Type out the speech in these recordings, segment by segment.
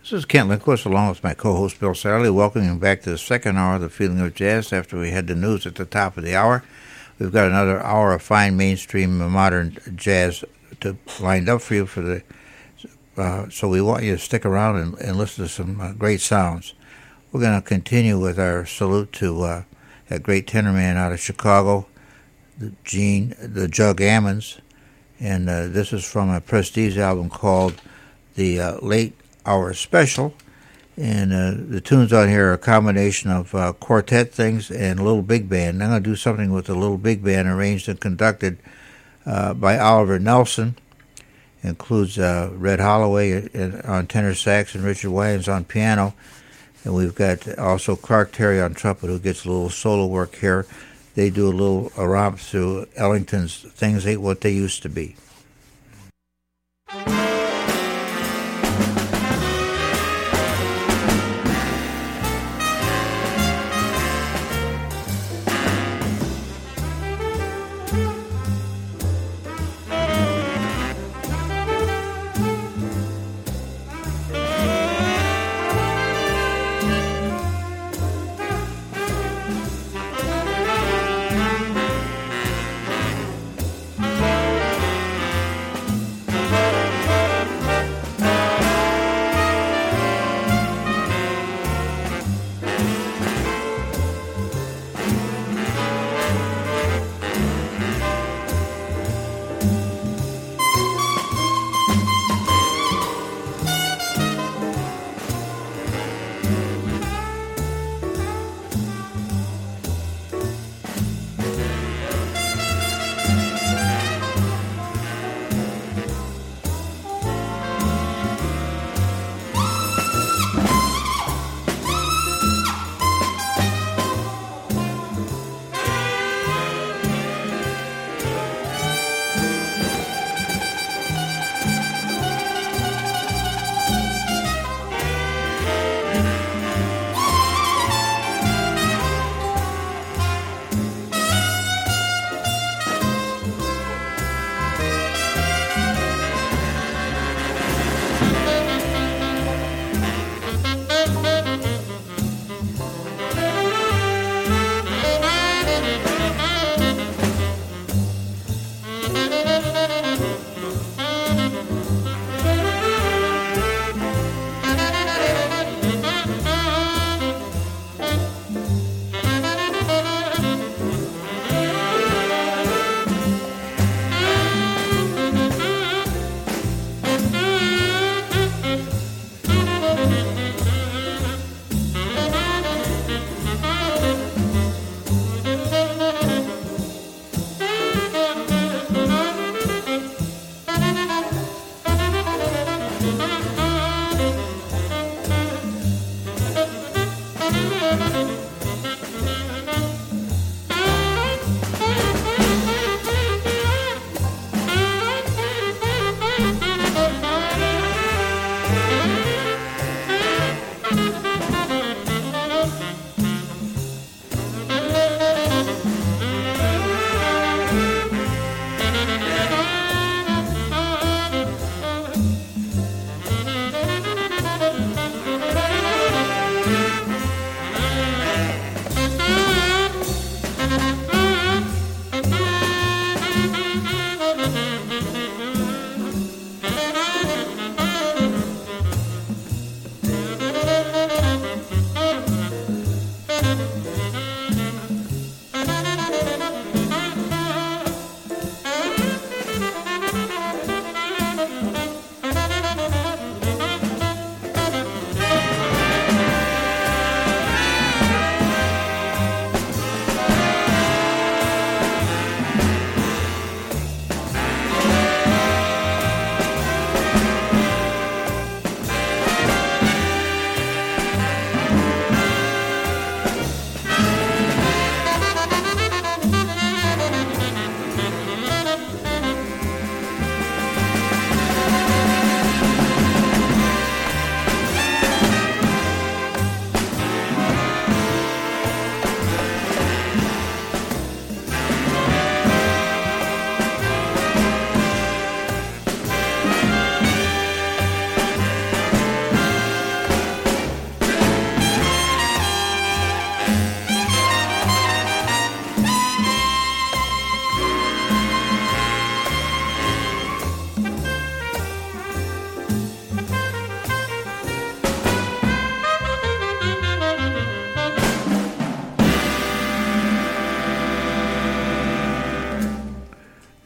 This is Kent Lindquist along with my co-host Bill Sarley, welcoming you back to the second hour of The Feeling of Jazz after we had the news at the top of the hour. We've got another hour of fine mainstream modern jazz lined up for you so we want you to stick around and listen to some great sounds. We're going to continue with our salute to that great tenor man out of Chicago, the Jug Ammons, and this is from a Prestige album called The Late Hour Special, and the tunes on here are a combination of quartet things and little big band. I'm going to do something with the little big band arranged and conducted by Oliver Nelson. It includes Red Holloway on tenor sax and Richard Williams on piano, and we've got also Clark Terry on trumpet, who gets a little solo work here. They do a little romp through Ellington's Things Ain't What They Used to Be.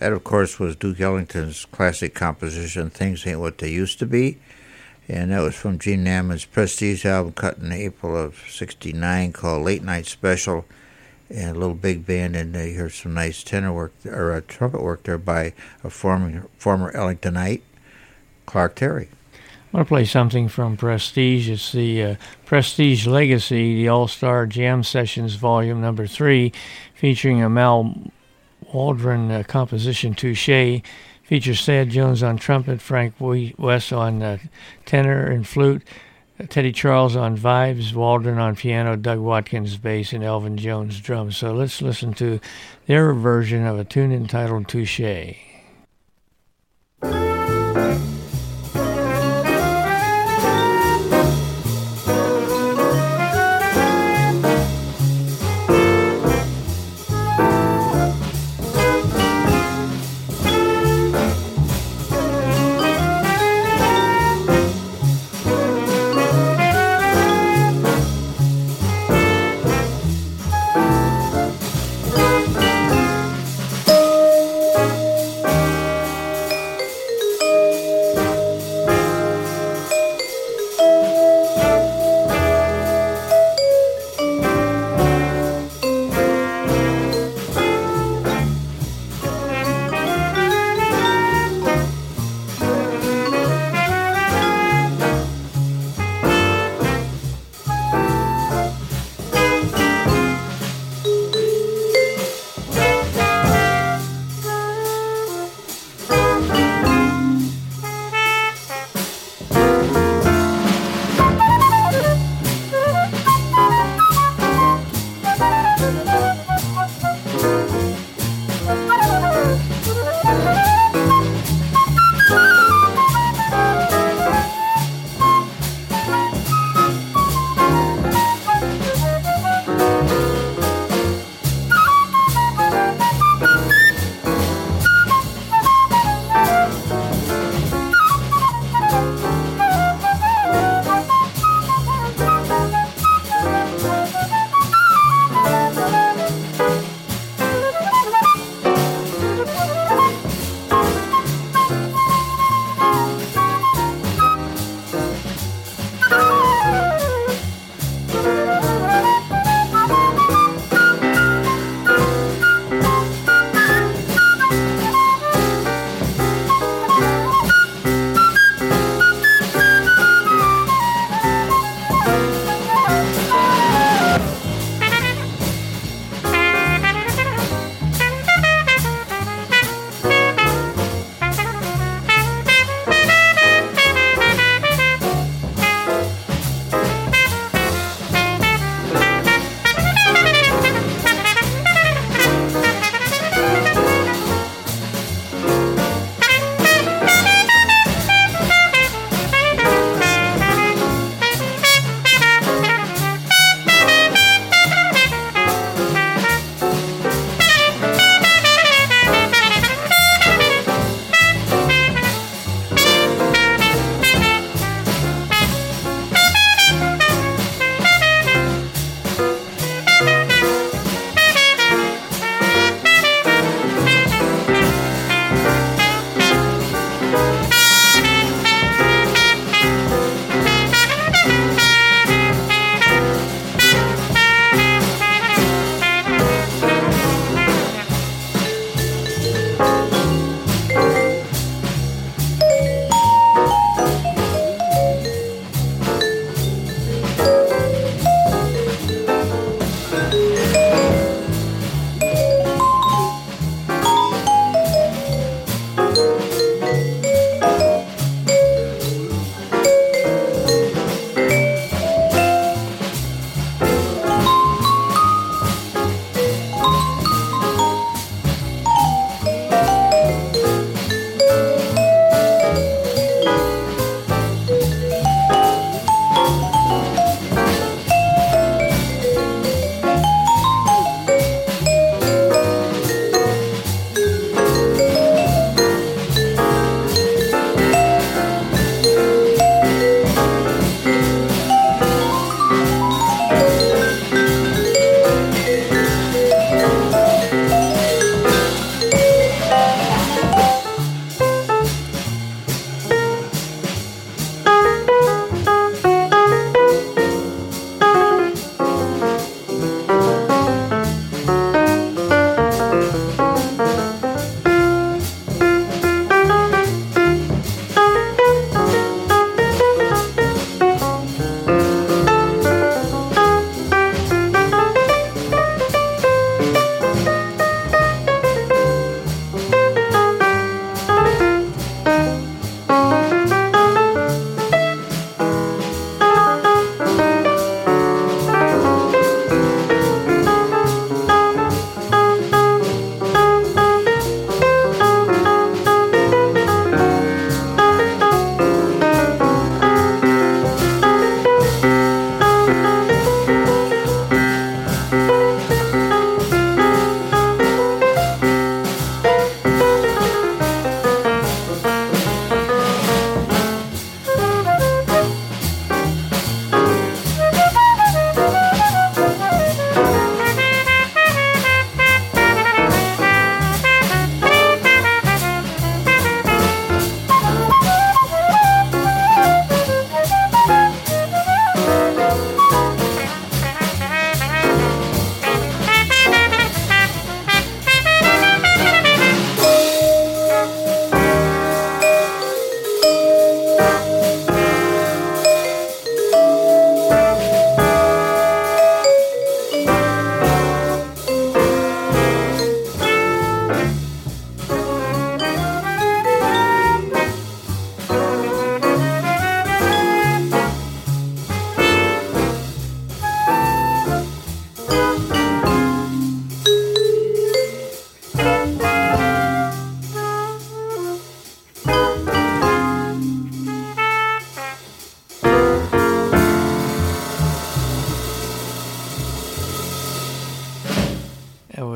That, of course, was Duke Ellington's classic composition, Things Ain't What They Used to Be. And that was from Gene Nammond's Prestige album cut in April of '69 called Late Night Special. And a little big band, and you heard some nice tenor work, or trumpet work there by a former Ellingtonite, Clark Terry. I want to play something from Prestige. It's the Prestige Legacy, the All-Star Jam Sessions Volume Number 3, featuring a Mal Waldron composition, Touché. Features Thad Jones on trumpet, Frank West on tenor and flute, Teddy Charles on vibes, Waldron on piano, Doug Watkins bass, and Elvin Jones drums. So let's listen to their version of a tune entitled Touché.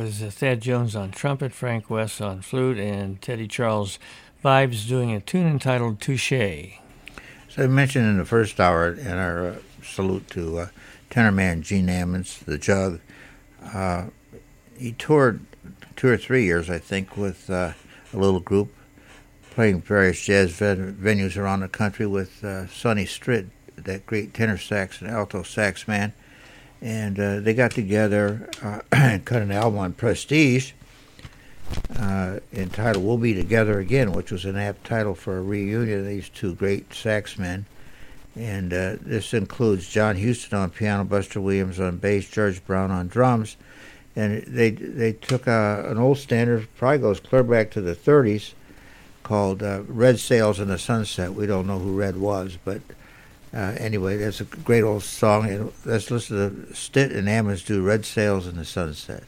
was Thad Jones on trumpet, Frank West on flute, and Teddy Charles Vibes doing a tune entitled Touché. So I mentioned in the first hour in our salute to tenor man Gene Ammons, the Jug. He toured 2 or 3 years, I think, with a little group, playing various jazz venues around the country with Sonny Stritt, that great tenor sax and alto sax man. And they got together and cut an album on Prestige entitled We'll Be Together Again, which was an apt title for a reunion of these two great sax men. And this includes John Huston on piano, Buster Williams on bass, George Brown on drums. And they took an old standard, probably goes clear back to the 30s, called Red Sails in the Sunset. We don't know who Red was, but anyway, that's a great old song. And let's listen to Stitt and Ammons do Red Sails in the Sunset.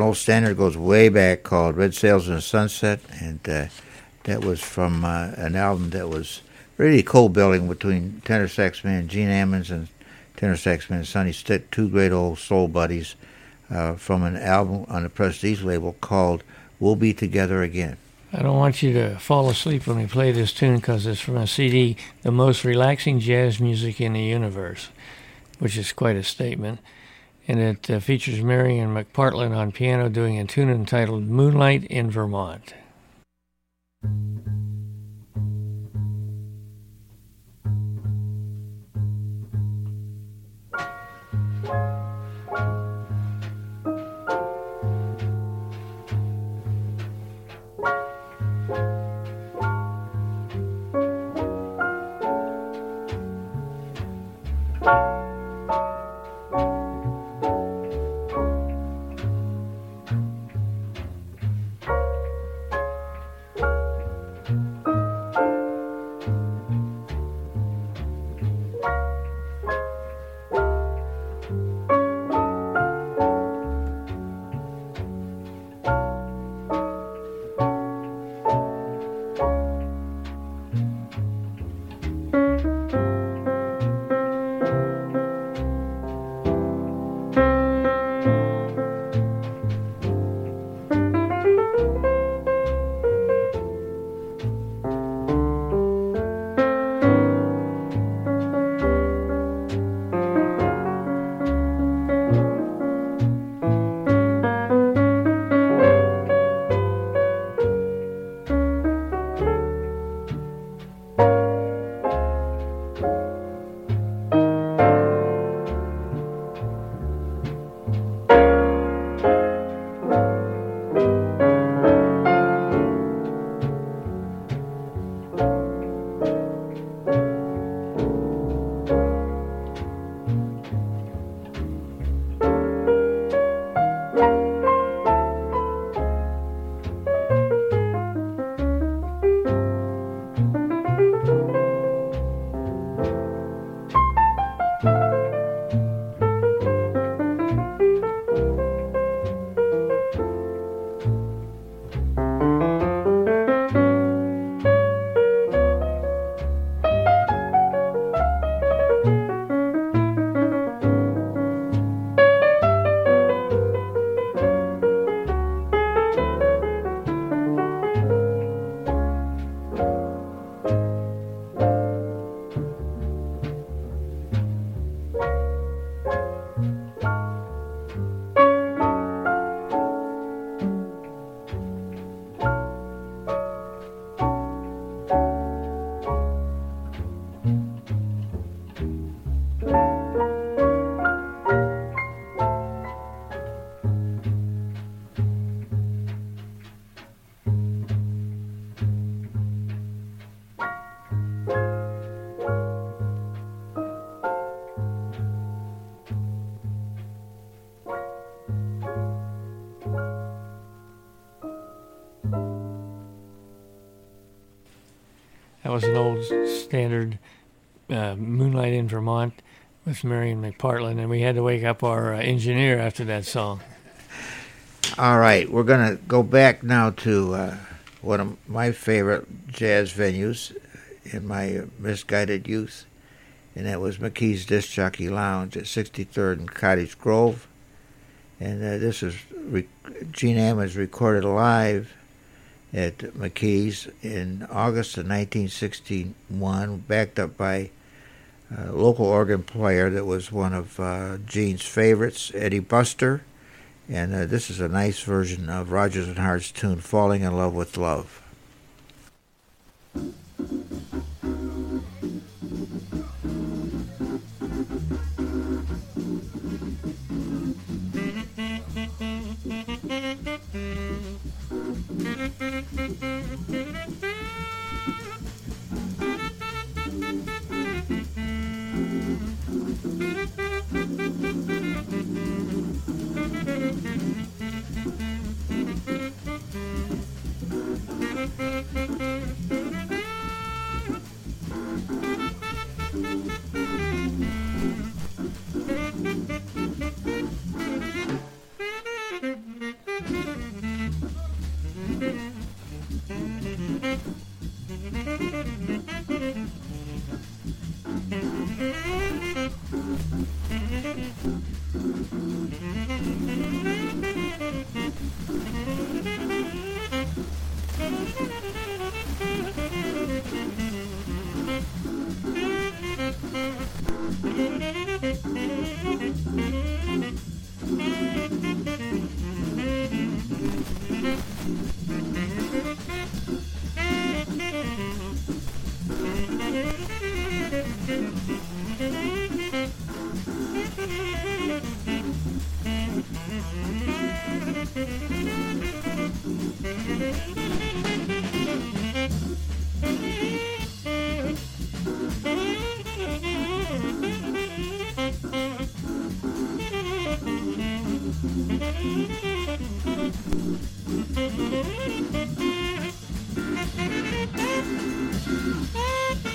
old standard, goes way back, called Red Sails in the Sunset, and that was from an album that was really co-billing between tenor sax man Gene Ammons and tenor sax man Sonny Stitt, two great old soul buddies, from an album on the Prestige label called We'll Be Together Again. I don't want you to fall asleep when we play this tune because it's from a CD, The Most Relaxing Jazz Music in the Universe, which is quite a statement. And it features Marion McPartland on piano doing a tune entitled Moonlight in Vermont. That was an old standard, Moonlight in Vermont with Marion McPartland, and we had to wake up our engineer after that song. All right, we're going to go back now to one of my favorite jazz venues in my misguided youth, and that was McKee's Disc Jockey Lounge at 63rd and Cottage Grove. And this is Gene Ammons recorded live at McKee's in August of 1961, backed up by a local organ player that was one of Gene's favorites, Eddie Buster. And this is a nice version of Rodgers and Hart's tune, Falling in Love with Love.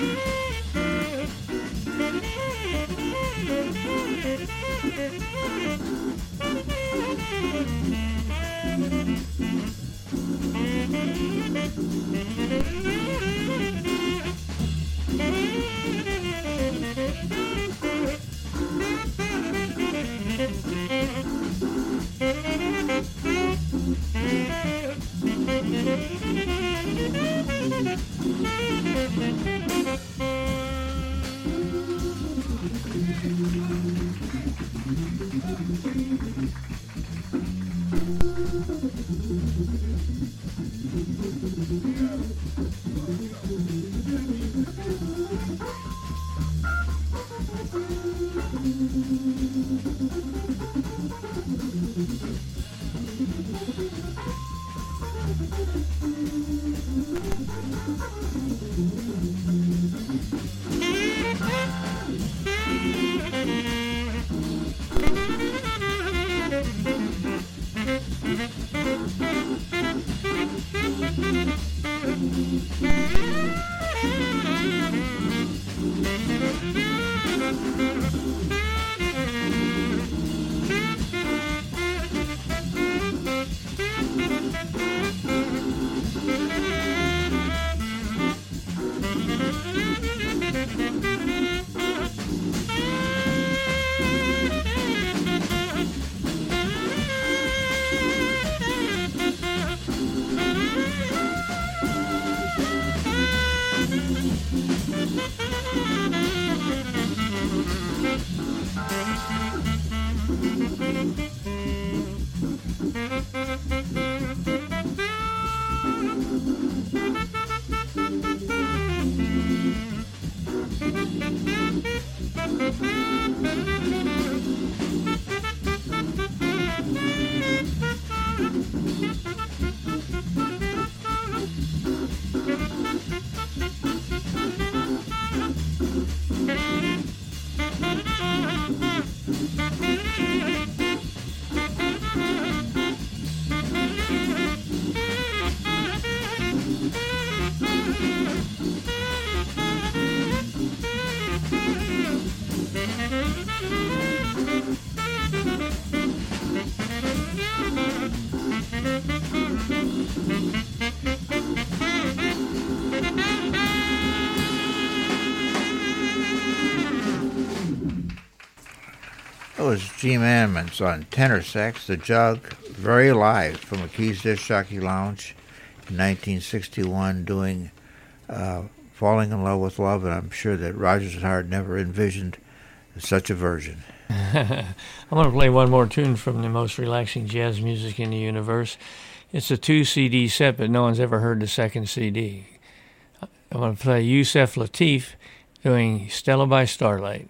That was Gene Ammons on tenor sax, the Jug, very live from a Keys Disc Jockey Lounge in 1961, doing Falling in Love with Love, and I'm sure that Rodgers and Hart never envisioned such a version. I'm going to play one more tune from the most relaxing jazz music in the universe. It's a 2-CD set, but no one's ever heard the second CD. I'm going to play Yusef Lateef doing Stella by Starlight.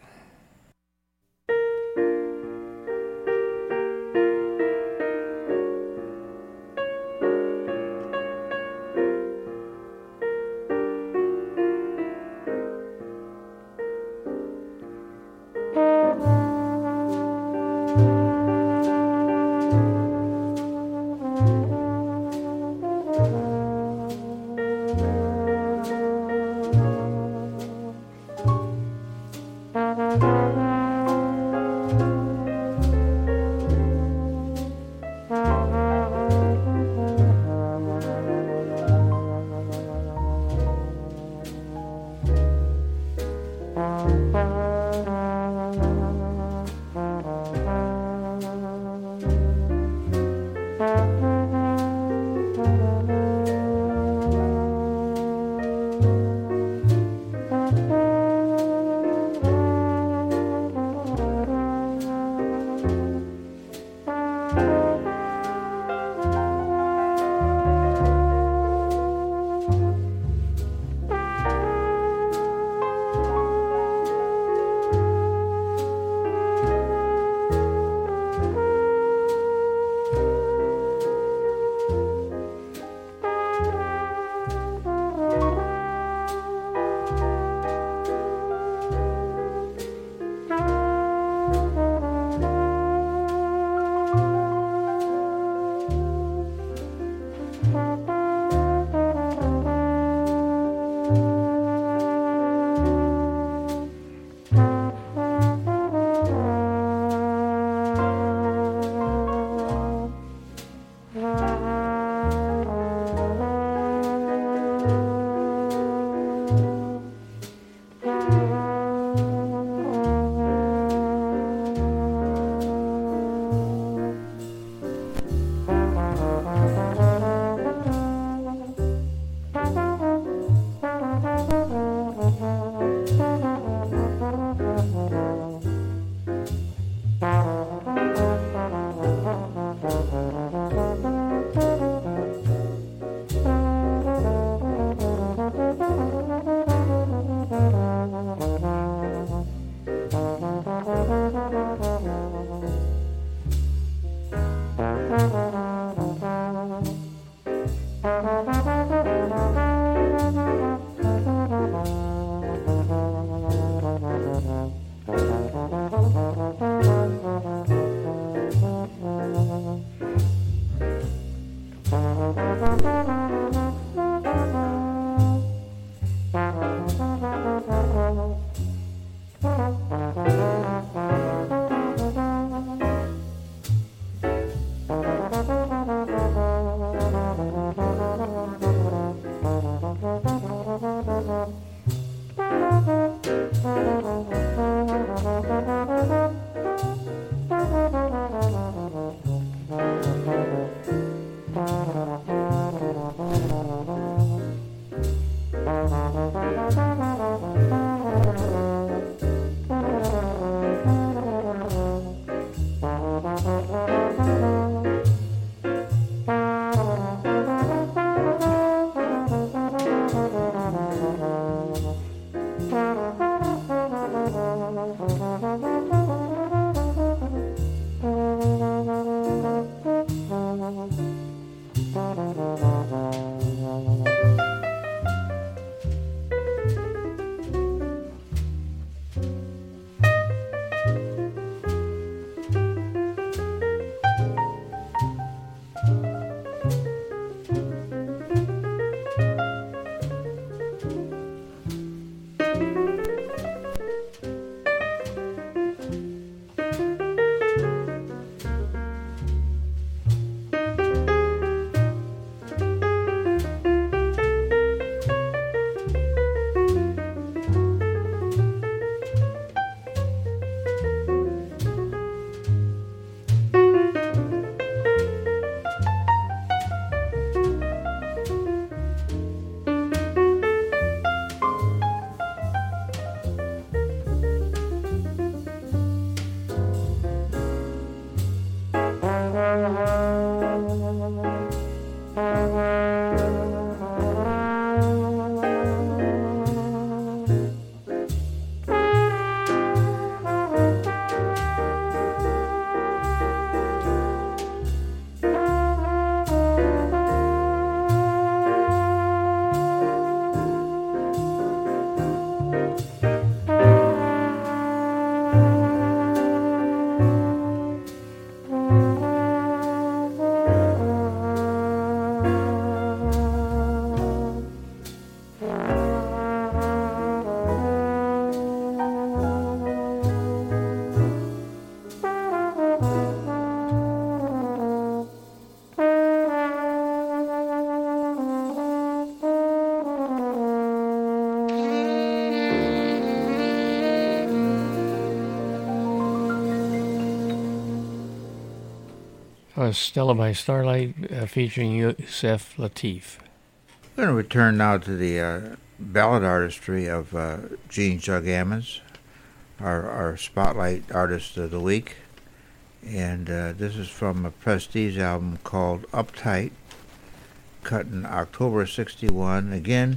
was Stella by Starlight featuring Yusef Lateef. We're going to return now to the ballad artistry of Gene Jug Ammons, our spotlight artist of the week. And this is from a Prestige album called Uptight, cut in October '61. Again,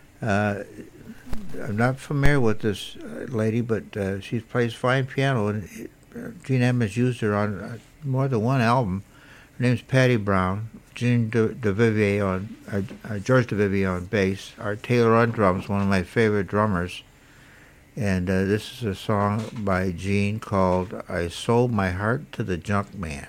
I'm not familiar with this lady, but she plays fine piano, and Gene Ammons used her on more than one album. Her name's Patty Brown, George DeVivier on bass, Art Taylor on drums, one of my favorite drummers. And this is a song by Gene called I Sold My Heart to the Junk Man.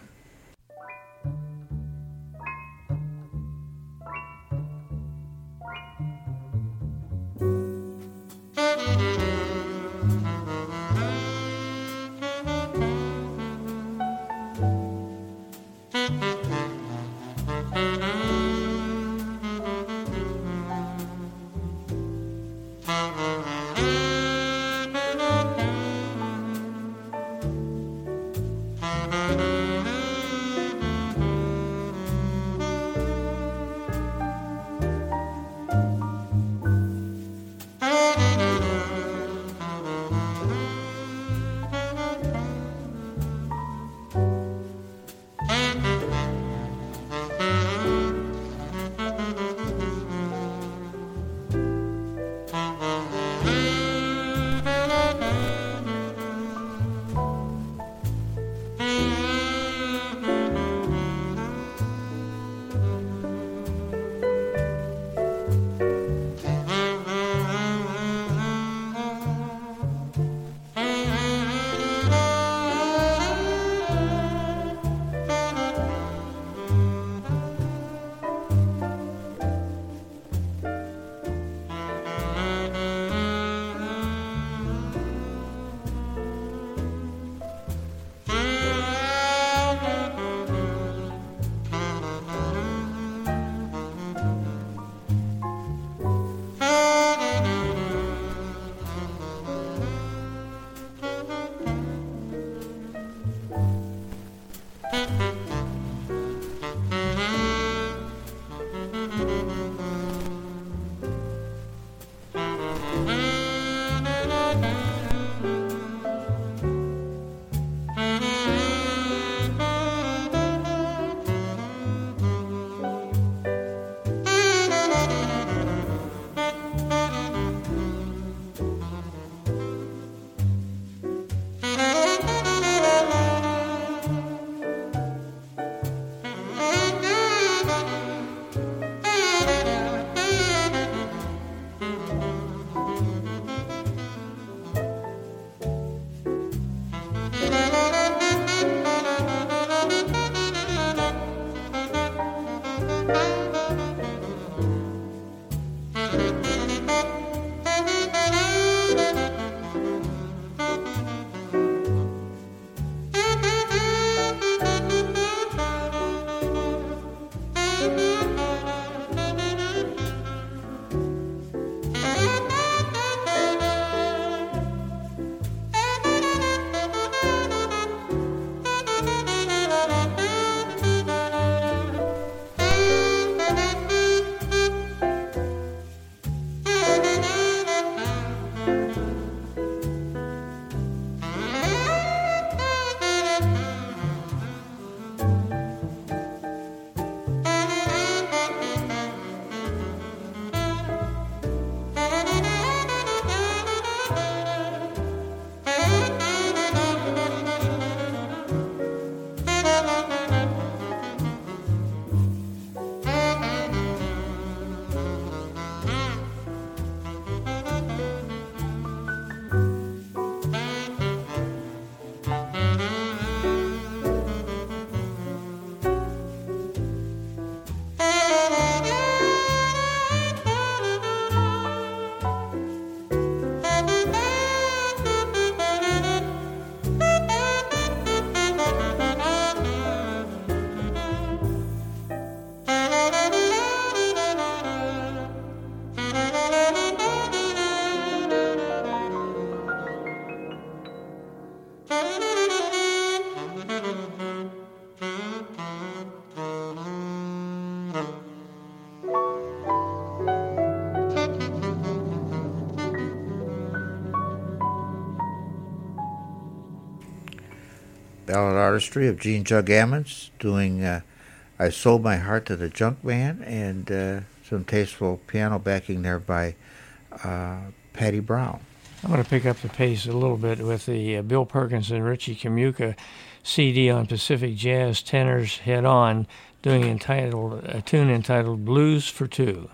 ballad artistry of Gene Jug Ammons doing I Sold My Heart to the Junk Man, and some tasteful piano backing there by Patty Brown. I'm going to pick up the pace a little bit with the Bill Perkins and Richie Kamuka CD on Pacific Jazz Tenors Head On, doing a tune entitled Blues for Two.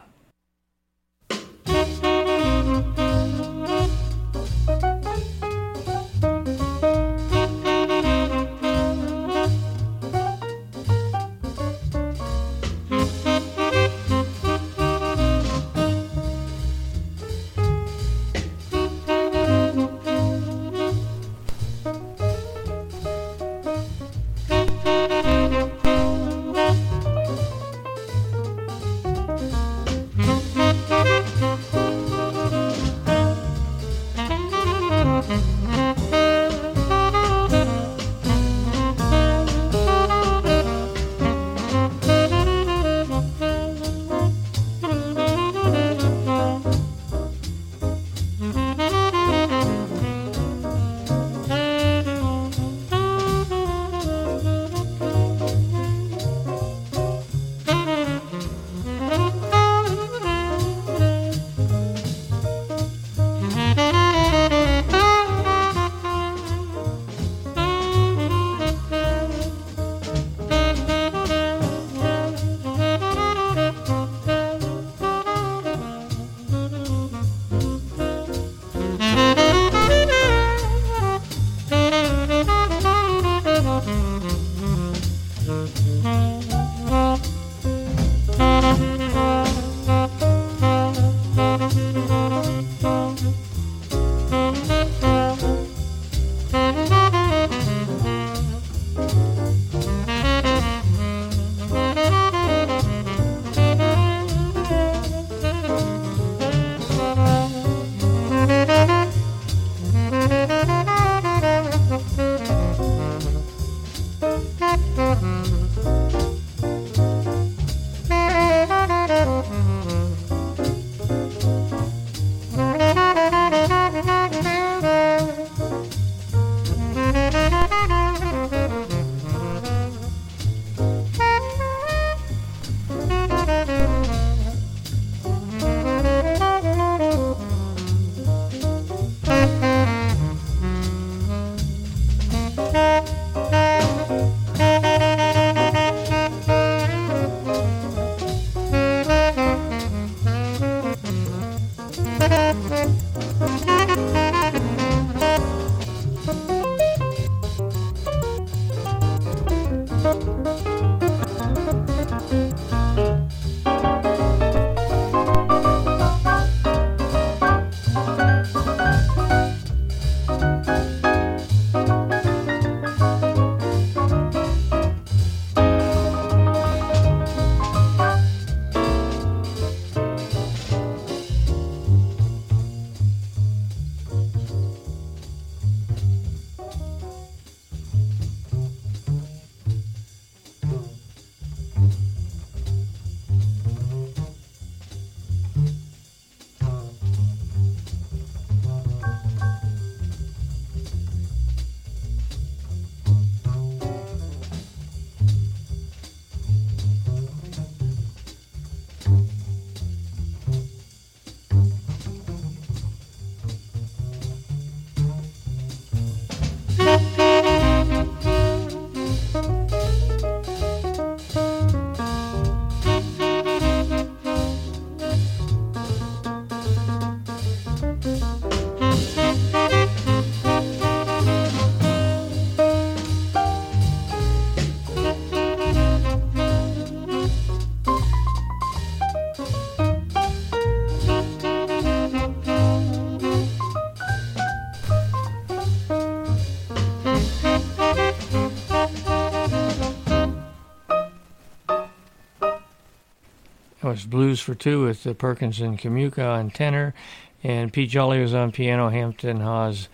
Was Blues for Two with the Perkins and Kamuka on tenor, and Pete Jolly was on piano. Hampton Hawes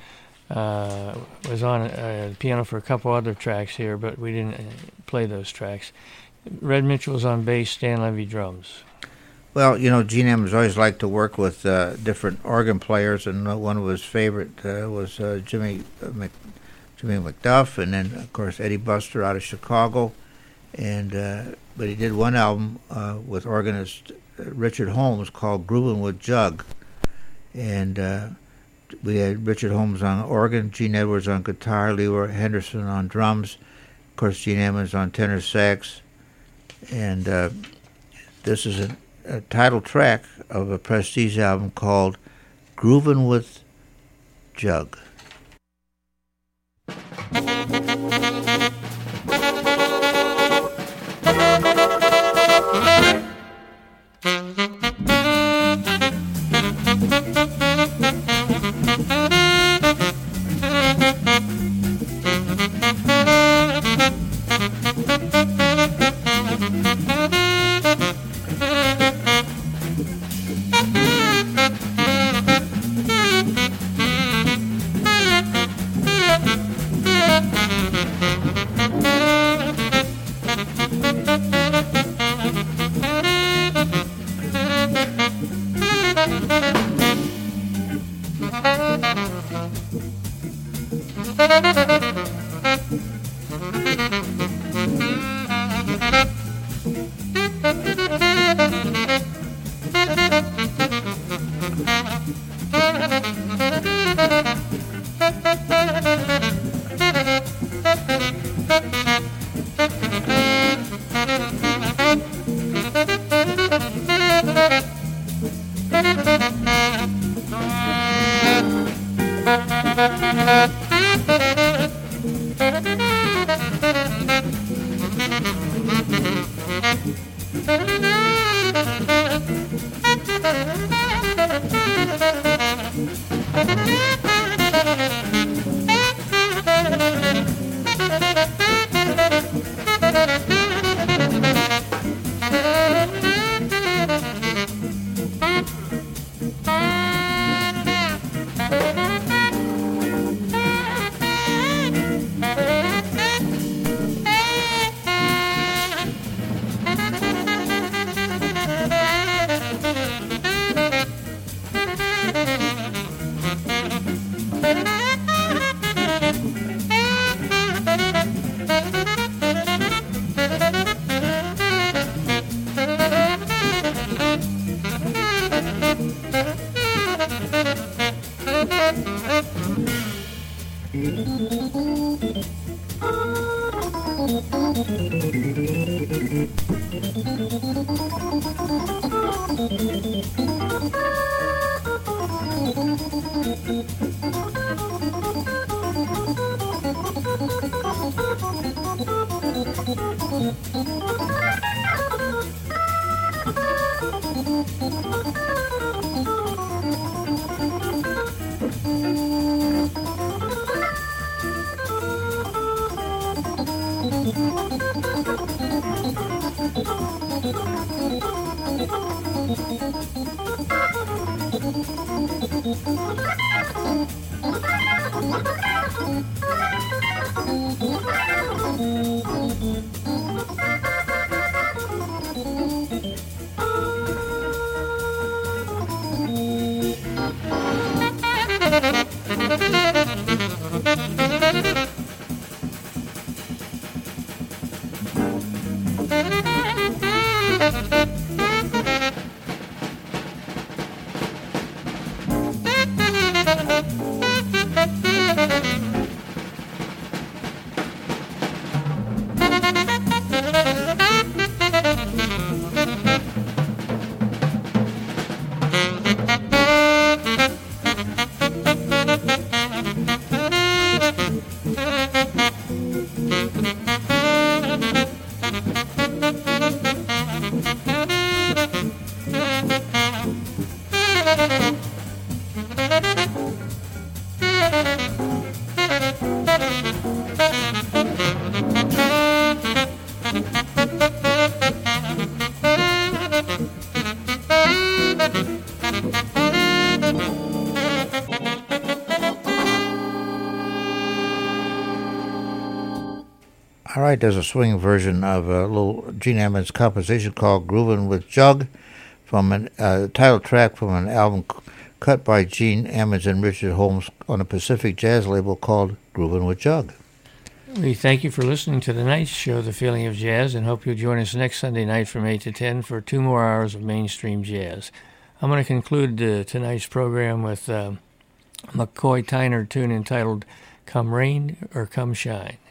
was on piano for a couple other tracks here, but we didn't play those tracks. Red Mitchell was on bass, Stan Levy drums. Well, you know, Gene Ammons always liked to work with different organ players, and one of his favorite was Jimmy Jimmy McDuff, and then of course Eddie Buster out of Chicago, and but he did one album with organist Richard Holmes called Groovin' with Jug, and we had Richard Holmes on organ, Gene Edwards on guitar, Leroy Henderson on drums, of course Gene Ammons on tenor sax, and this is a title track of a Prestige album called Groovin' with Jug. All right, there's a swing version of a little Gene Ammons composition called Groovin' with Jug, from a title track from an album cut by Gene Ammons and Richard Holmes on a Pacific Jazz label called Groovin' with Jug. We thank you for listening to tonight's show, The Feeling of Jazz, and hope you'll join us next Sunday night from 8 to 10 for 2 more hours of mainstream jazz. I'm going to conclude tonight's program with McCoy Tyner tune entitled Come Rain or Come Shine.